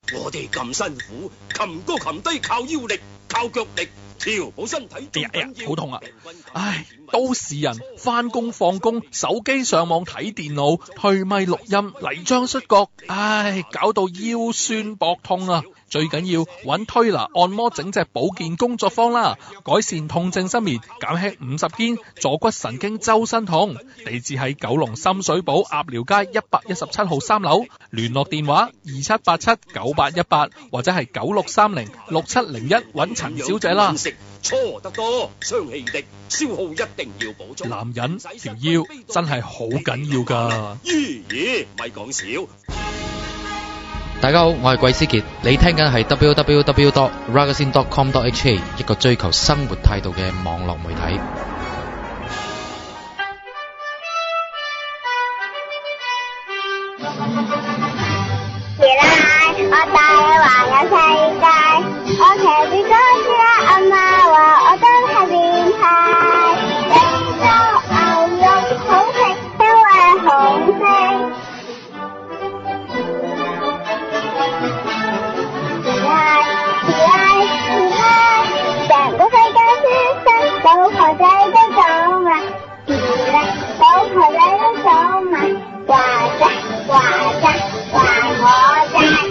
我哋咁辛苦，擒高擒低靠腰力，靠腳力，調好身體。 哎呀，好痛啊！唉，都市人翻工放工，手機上網睇電腦，推咪錄音，泥漿摔角，唉，搞到腰酸膊痛啊！最緊要揾推拿按摩整隻保健工作坊啦，改善痛症失眠，減輕50肩，坐骨神經周身痛。地址喺九龍深水埗鴨寮街117號3樓，聯絡電話27879818或者係96306701揾陳小姐啦。 搓得多，傷氣力，消耗一定要補足。 男人條腰真係好緊要㗎。 咦，咪講笑。 大家好，我係桂思傑，你聽緊係 www.ragazine.com.hk 一個追求生活態度嘅網絡媒體。 原來我帶你環遊世界，我騎住嗰隻阿媽話我真係變態。呢個牛肉好食，因為紅色。成個世界先生，老婆仔都講啦，老婆仔都講啦，話啫話啫話我啫。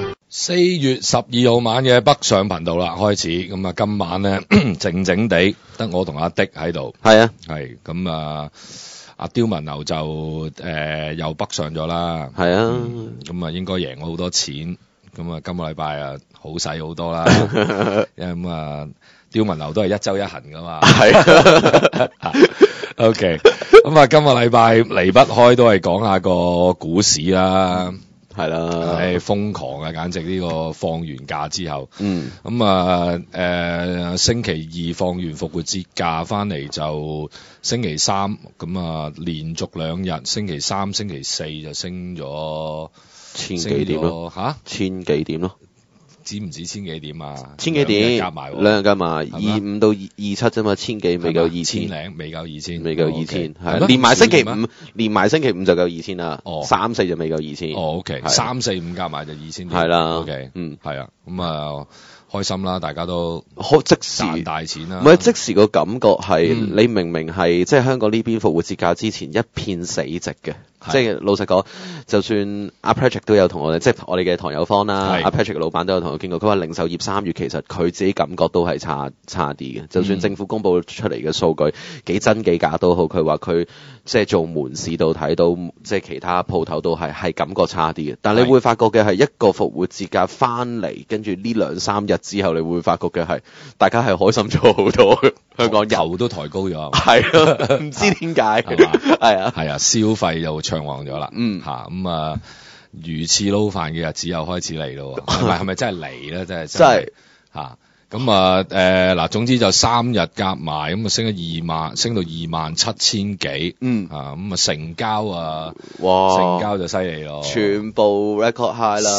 4月12號晚嘅北上頻道啦，開始咁啊，今晚咧靜靜地得我同阿迪喺度， 係啊， 係咁啊，阿刁文牛就又北上咗啦， 係啊， 咁啊應該贏我好多錢，咁啊今個禮拜啊好使好多啦，因為咁啊刁文牛都係一周一行噶嘛，係，OK，咁啊今個禮拜離不開都係講下個股市啦。 係啦， 係瘋狂啊！簡直呢個放完假之後，咁星期二放完復活節假翻嚟就星期三，咁啊連續2日，星期三、星期四就升咗千幾點咯， 嚇千幾點咯。 止唔止千幾點啊？ 千幾點夾埋兩日夾埋25到27啫嘛，千幾未夠2000， 未夠2000， 未夠2000，係連埋星期五，連埋星期五就夠2000啦。3、4就未夠2000。 哦，OK， 3、4、5夾埋就2000點。 係啦 ，OK，係啊，咁啊開心啦，大家都即時賺大錢啦。 唔係即時個感覺係，你明明係即係香港呢邊復活節假之前一片死寂嘅。即係老實講，就算阿 Patrick 都有同我哋，即係我哋嘅唐友方啦，阿 Patrick 嘅老闆都有同我傾過，佢話零售業3月其實佢自己感覺都係差啲嘅。就算政府公佈出嚟嘅數據幾真幾假都好，佢話佢即係做門市度睇到，即係其他鋪頭都係感覺差啲嘅。但你會發覺嘅係一個復活節假翻嚟，跟住呢2、3日之後，你會發覺嘅係大家係開心咗好多嘅。香港油都抬高咗， 係咯，唔知點解，係啊， 消費又暢旺咗啦，咁啊，魚翅撈飯嘅日子又開始嚟咯，係咪真係嚟咧？真係嚇，咁啊嗱，總之就3日夾埋，咁啊升到27000幾，咁啊成交啊，哇，成交就犀利咯， 全部 record high 啦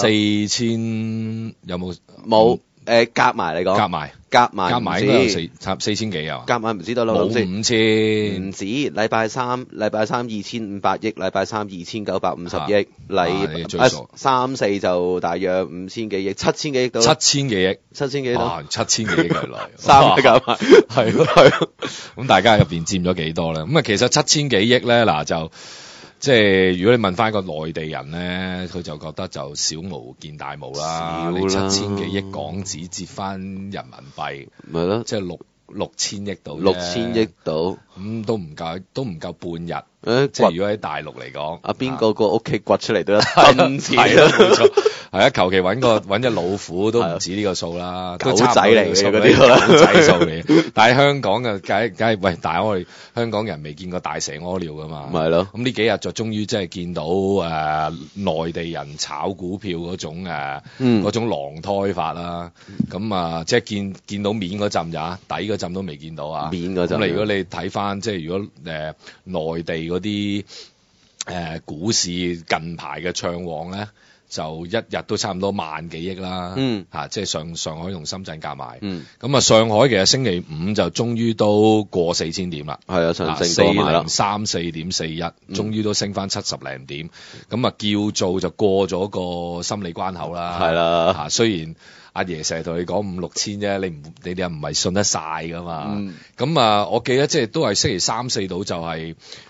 ，4000有冇？ 冇。夾埋你講， 夾埋應該有4000幾啊， 夾埋唔知得啦， 冇5000， 唔止。禮拜三2500億，禮拜三2950億，3、4就大約5000幾億，7000幾億到 ，7000幾億 ，7000幾億到 ，7000幾億嚟 ，3個夾埋，係咯， 咁大家入邊佔咗幾多咧？咁啊，其實7000幾億咧，嗱就。即係如果你問翻個內地人咧，佢就覺得就小巫見大巫啦。你7000幾億港紙折翻人民幣， 咪咯， 即係6000億到 ，6000億到， 咁都唔夠半日。即係如果喺大陸嚟講， 邊個屋企掘出嚟都一噸錢， 係啦，冇錯，係啊，求其揾隻老虎都唔止呢個數啦， 狗仔嚟嘅嗰啲狗仔數嚟。但係香港嘅梗係喂，但係我哋香港人未見過大蛇屙尿噶嘛， 係咯。 咁呢幾日就終於真係見到內地人炒股票嗰種嗰種狼胎法啦。咁啊，即係見到面嗰陣咋，底嗰陣都未見到啊。 面嗰陣。 咁如果你睇翻即係如果內地嗰啲股市近排嘅暢旺咧， 就一日都差唔多萬幾億啦，即係上海同深圳夾埋，咁啊上海其實星期五就終於都過4000點啦， 係啊，上證多啦 4034.41，終於都升翻70零點，咁啊叫做就過咗個心理關口啦， 係啦， 雖然阿爺成日同你講5、6千啫，你哋又唔係信得晒噶嘛，咁啊我記得即係都係星期3、4度就係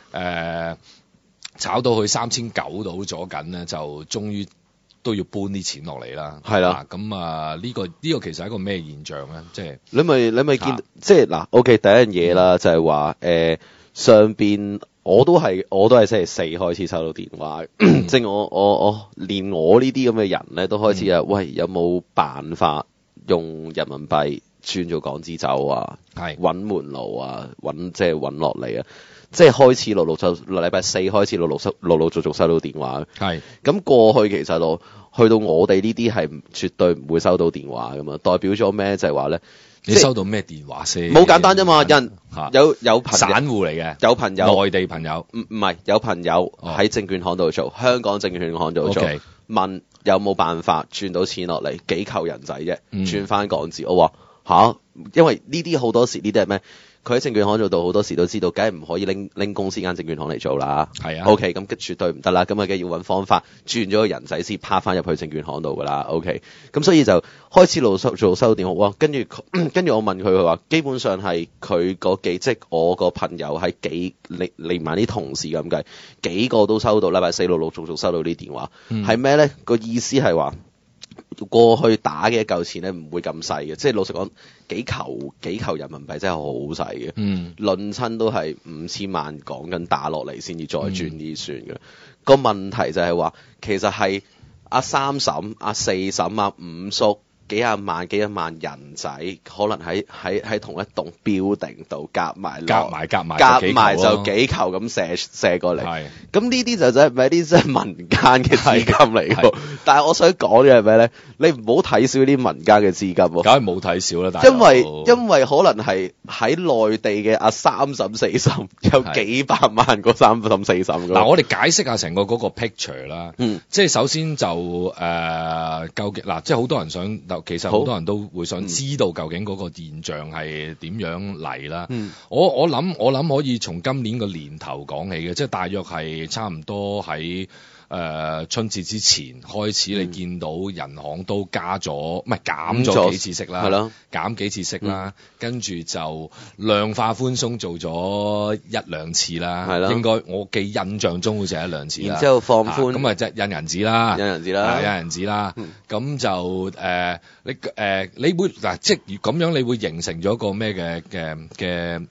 炒到去3900度咗緊咧，就終於都要搬啲錢落嚟啦。係啦，咁呢個其實係一個咩現象咧？即係你咪見即係嗱，OK 第一樣嘢啦，就係話上邊我都係星期4開始收到電話，即係我連我呢啲咁嘅人咧都開始喂，有冇辦法用人民幣轉做港紙走啊？係揾門路啊，揾落嚟啊！即係開始禮拜4開始陸續收到電話。係咁過去其實去到我哋呢啲係絕對唔會收到電話噶嘛，代表咗咩？就係話咧， 你收到咩電話先？ 冇簡單啫嘛，有朋友散戶嚟嘅， 有朋友內地朋友， 唔係有朋友喺證券行度做，香港證券行度做，問有冇辦法轉到錢落嚟，幾球人仔啫，轉翻港紙。我話因為呢啲好多時呢啲係咩？佢喺證券行做到好多時都知道，梗係唔可以拎公司間證券行嚟做啦。係啊 ，OK， 咁絕對唔得啦。咁啊，梗係要揾方法轉咗個人仔先趴翻入去證券行度噶啦。OK， 咁所以就開始收電話。跟住我問佢話，基本上係佢即係我個朋友係連埋啲同事咁計，幾個都收到，禮拜4陸續收到啲電話。係咩咧？個意思係話，過去打嘅一嚿錢咧唔會咁細嘅，即係老實講幾球人民幣真係好細嘅，論親都係5000萬港銀打落嚟先至再轉啲算嘅。個問題就係話，其實係阿三嬸、阿四嬸、阿五叔幾廿萬人仔，可能喺同一棟 building 度夾埋就幾球咁射過嚟。咁呢啲就真係咪啲真係民間嘅資金嚟㗎？但係我想講嘅係咩咧？你唔好睇少啲民間嘅資金喎。梗係冇睇少啦，因為可能係喺內地嘅阿三嬸四嬸有幾百萬個三嬸四嬸。 嗱，我哋解釋下成個嗰個 picture 啦。即係首先就究竟嗱，即係好多人想。其實好多人都會想知道究竟嗰個現象係點樣嚟啦。我諗可以從今年個年頭講起嘅，即係大約係差唔多喺春節之前開始，你見到人行都減咗幾次息啦，減幾次息啦，跟住就量化寬鬆做咗1-2次啦，應該我記印象中好似係1-2次啦。然之後放寬，咁即係印銀紙啦，咁就你會嗱，即係咁樣，你會形成咗個咩嘅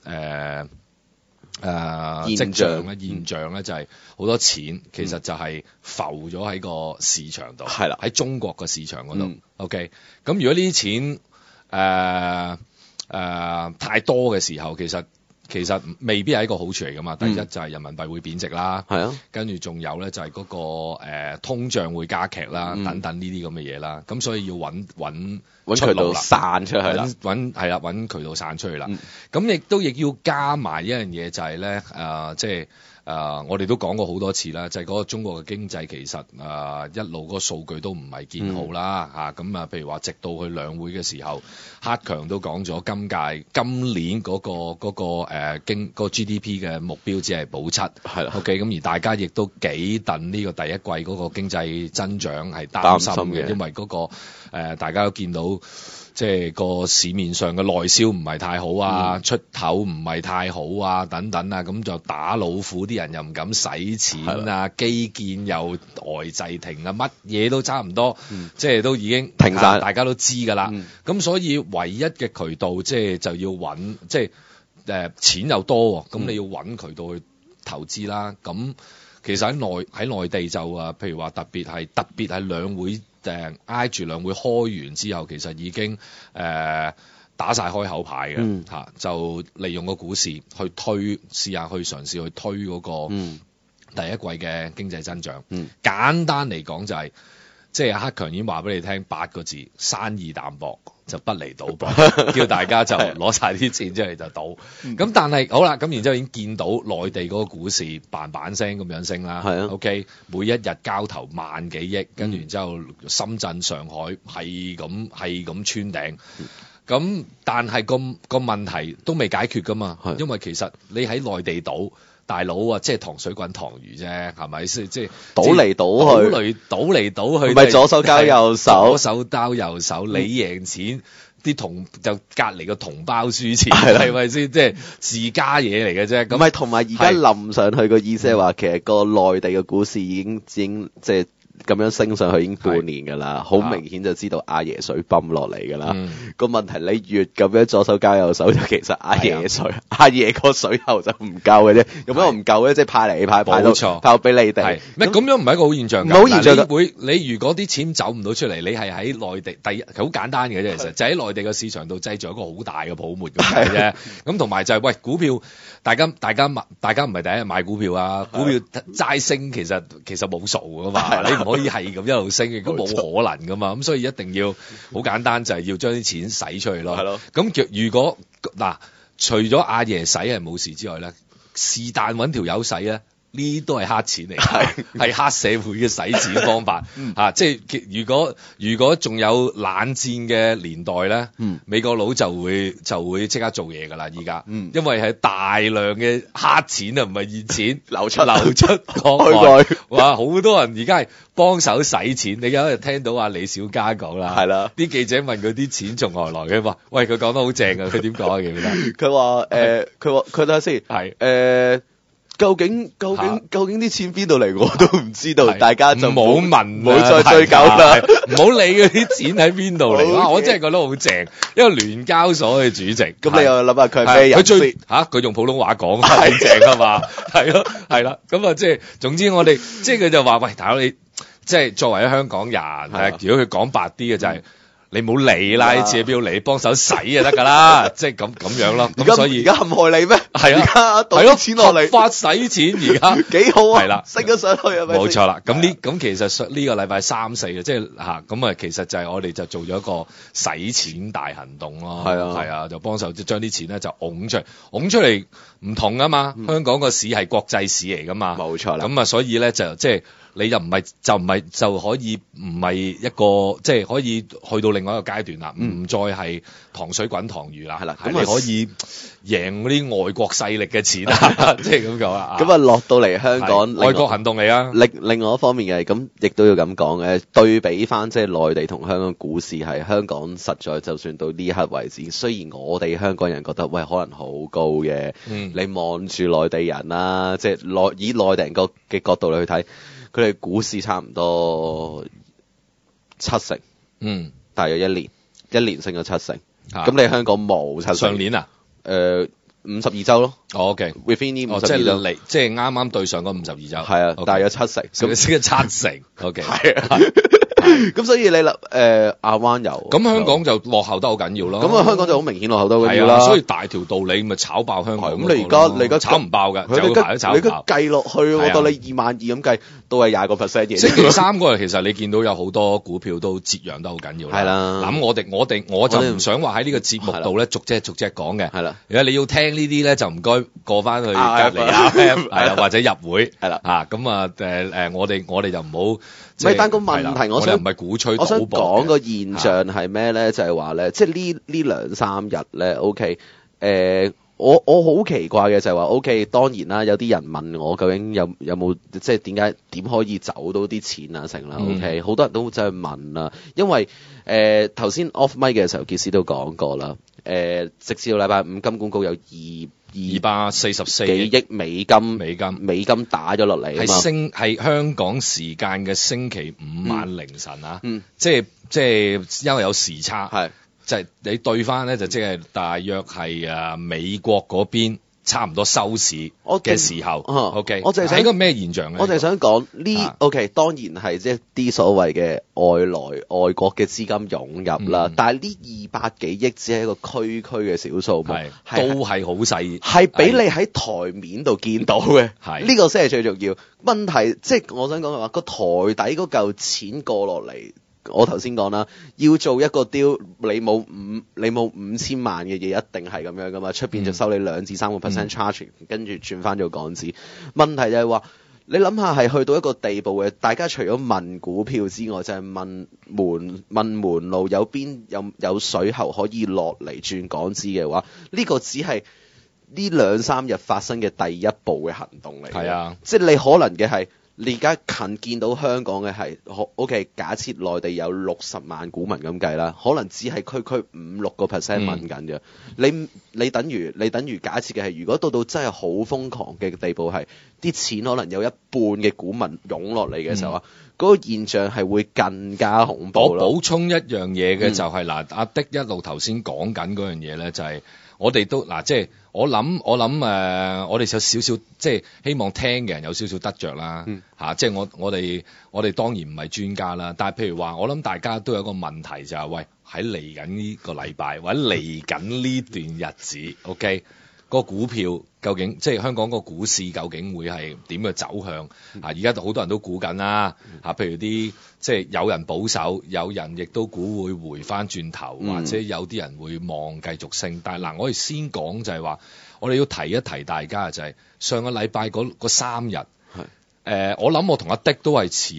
現象咧，就係好多錢其實就係浮咗喺個市場度，係啦，喺中國個市場嗰度。OK， 咁如果呢啲錢太多嘅時候，其實未必係一個好處嚟噶嘛。第一就係人民幣會貶值啦，係啊，跟住仲有咧就係嗰個通脹會加劇啦，等等呢啲咁嘅嘢啦。咁所以要揾渠道散出去啦，揾渠道散出去啦。咁亦要加埋一樣嘢就係咧，即係我哋都講過好多次啦，就係嗰個中國嘅經濟其實一路嗰個數據都唔係見好啦嚇。咁譬如話直到去兩會嘅時候，克強都講咗今年嗰個 GDP 嘅目標只係保7，係啦。OK， 咁而大家亦都幾戥呢個第一季嗰個經濟增長係擔心嘅，因為嗰個大家都見到。即係個市面上嘅內銷唔係太好啊，出口唔係太好啊，等等啊，咁就打老虎，啲人又唔敢使錢啊，基建又滯停啊，乜嘢都差唔多，即係都已經停晒，大家都知㗎啦。咁所以唯一嘅渠道就要揾，即係錢又多，咁你要揾渠道去投資啦。咁其實喺內地就譬如話特別係兩會。挨住兩會開完之後，其實已經打晒開口牌嘅嚇，就利用個股市去試下去嘗試去推嗰個第一季嘅經濟增長。簡單嚟講就係即係克強已經話俾你聽8個字：生意淡薄就不離賭博，叫大家就攞晒啲錢出嚟就賭。咁但係好啦，咁然之後已經見到內地嗰個股市嘭嘭聲咁樣升啦。 係啊 OK， 每一日交投萬幾億，跟住然之後深圳、上海係咁穿頂。咁但係個問題都未解決㗎嘛，因為其實你喺內地賭，大佬啊，即係糖水滾糖魚啫，係咪先？即係賭嚟賭去， 賭嚟賭去， 唔係左手交右手， 左手交右手，你贏錢，啲就隔離個同胞輸錢，係咪先？即係自家嘢嚟嘅啫。咁唔係同埋而家冧上去個意思係話，其實個內地嘅股市已經即係。咁樣升上去已經半年㗎啦，好明顯就知道阿爺水泵落嚟㗎啦。個問題你越咁樣左手交右手，就其實阿爺水，阿爺個水喉就唔夠嘅啫。咁樣唔夠咧，即係派嚟派到俾你哋。 咩咁樣唔係一個好現象㗎？ 好現象你如果啲錢走唔到出嚟，你係喺內地第一好簡單嘅啫，其實就喺內地嘅市場度製造一個好大嘅泡沫咁嘅啫。咁同埋就係喂股票，大家唔係第一日買股票啊，股票齋升其實冇數㗎嘛，你唔可以係咁一路升嘅，咁冇可能噶嘛，咁所以一定要好簡單，就係要將啲錢使出去咯。係咯。咁如果嗱，除咗阿爺使係冇事之外咧，是但揾條友使咧，呢都係黑錢嚟，係黑社會嘅使錢方法嚇。即係如果仲有冷戰嘅年代咧，美國佬就會即刻做嘢㗎啦。依家，因為係大量嘅黑錢啊，唔係熱錢流出國外。哇！好多人而家係幫手使錢。你而家聽到阿李小加講啦，係啦。啲記者問佢啲錢從何來嘅，話喂，佢講得好正啊！佢點講啊？記唔記得？ 佢話佢睇下先係究竟啲錢邊度嚟我都唔知道，大家就冇問，唔好再追究啦， 唔好理嗰啲錢喺邊度嚟。我真係覺得好正，一個聯交所嘅主席。咁你又諗下佢係咩人先？ 佢用普通話講，好正啊嘛，係咯，係啦。咁啊，即係總之我哋即係佢就話喂，大佬你即係作為一香港人，如果佢講白啲嘅就係。你冇理啦，啲錢喺邊度嚟？幫手使就得㗎啦，即係咁樣咯。咁所以而家陷害你咩？係啊，而家倒啲錢落嚟， 發使錢而家幾好啊！ 係啦， 升咗上去係咪？ 冇錯啦。咁其實呢個禮拜3、4即係咁啊，其實就係我哋就做咗一個使錢大行動咯。係啊，就幫手即係將啲錢咧就拱出嚟唔同啊嘛。香港個市係國際市嚟㗎嘛。冇錯啦。咁啊，所以咧就即係。你就唔係就可以唔係一個即係可以去到另外一個階段啦，唔再係糖水滾糖魚啦，係啦，咁你可以贏嗰啲外國勢力嘅錢啊，即係咁講啊。 咁啊落到嚟香港， 外國行動嚟啊。 另外一方面嘅咁，亦都要咁講嘅，對比翻即係內地同香港股市係香港實在就算到呢刻為止，雖然我哋香港人覺得喂可能好高嘅，你望住內地人啦，即係以內地人嘅角度嚟去睇。佢哋股市差唔多7成，大約一年升咗7成。咁你香港冇7成。 上年啊 ？52週咯。OK。Within 呢52週， 即係啱啱對上嗰52週。 係啊，大約7成。 咁升咗7成。OK。 係啊。咁所以你亞灣油咁香港就落後得好緊要咯。 咁香港就好明顯落後得好緊要啦。 所以大條道理咪炒爆香港。 咁你而家炒唔爆㗎，就排都炒唔爆。 你計落去，我當你22,000咁計，都係20%嘢。 星期3嗰日其實你見到有好多股票都折讓得好緊要啦。 係啦。 咁我就唔想話喺呢個節目度咧逐隻講嘅。係啦。如果你要聽呢啲咧，就唔該過翻去隔離係啦，或者入會係啦。咁我哋就唔好。 但個問題，我唔係鼓吹賭博。 我想講個現象係咩咧？就係話咧，即係呢兩三日咧 ，OK，我好奇怪嘅就係話 ，OK， 當然啦，有啲人問我究竟有冇即係點可以走到啲錢啊成啦 ，OK， 好多人都真係問啦，因為頭先 off mic 嘅時候，傑斯都講過啦，直至到禮拜五金管局有244幾億美金打咗落嚟啊嘛， 係香港時間嘅星期5晚凌晨啊，即係因為有時差，係就係你對翻咧就即係大約係美國嗰邊差唔多收市嘅時候，OK， 我就係想係一個咩現象咧？ 我就係想講呢，OK，當然係即係啲所謂嘅外國嘅資金湧入啦，但係呢200幾億只係一個區嘅小數目， 都係好細， 係俾你喺台面度見到嘅，呢個先係最重要。問題即係我想講嘅話，個台底嗰嚿錢過落嚟。我頭先講啦，要做一個 deal，你冇5000萬嘅嘢，一定係咁樣噶嘛。出邊就收你2至3% charge，跟住轉翻做港紙。問題就係話，你諗下係去到一個地步嘅，大家除咗問股票之外，就係問門路有邊有水喉可以落嚟轉港紙嘅話，呢個只係呢2-3日發生嘅第一步嘅行動嚟嘅。係啊，即係你可能嘅係。你而家近見到香港嘅係 OK， 假設內地有60萬股民咁計啦，可能只係區5-6% 問緊嘅。你等於假設嘅係，如果到真係好瘋狂嘅地步係，啲錢可能有一半嘅股民湧落嚟嘅時候啊，嗰個現象係會更加恐怖咯。我補充一樣嘢嘅就係嗱，阿的一路頭先講緊嗰樣嘢咧，就係我哋都嗱，即係我諗我哋有少少即係希望聽嘅人有少少得着啦嚇，即係我哋當然唔係專家啦，但係譬如話，我諗大家都有一個問題就係，喂，喺嚟緊呢個禮拜或者嚟緊呢段日子 ，OK， 個股票究竟即係香港個股市究竟會係點嘅走向啊？而家好多人都估緊啦嚇，譬如啲即係有人保守，有人亦都估會回翻轉頭，或者有啲人會望繼續升。但係嗱，我哋先講就係話，我哋要提一提大家就係上個禮拜嗰3日，我諗我同阿的都係持